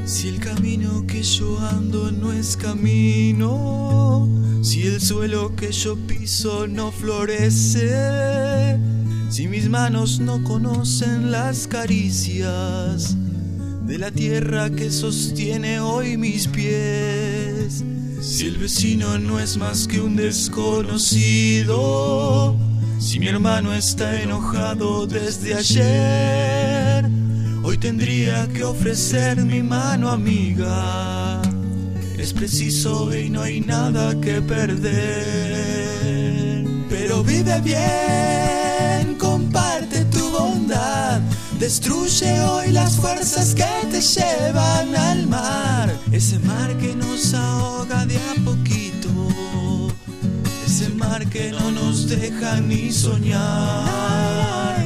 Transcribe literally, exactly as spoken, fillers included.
Si el camino que yo ando no es camino, si el suelo que yo piso no florece, si mis manos no conocen las caricias de la tierra que sostiene hoy mis pies, si el vecino no es más que un desconocido, si mi hermano está enojado desde ayer, hoy tendría que ofrecer mi mano amiga. Es preciso y no hay nada que perder. Pero vive bien, comparte tu bondad, destruye hoy las fuerzas que te llevan al mar. Ese mar que nos ahoga de a poquito, ese mar que no nos deja ni soñar.